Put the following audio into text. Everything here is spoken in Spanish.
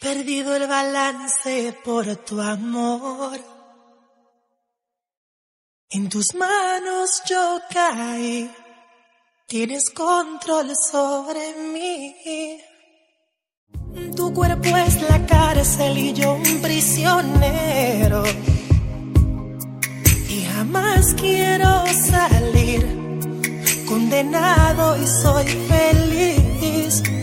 perdido el balance por tu amor. En tus manos yo caí, tienes control sobre mí. Tu cuerpo es la cárcel y yo un prisionero. Y jamás quiero salir, condenado y soy feliz.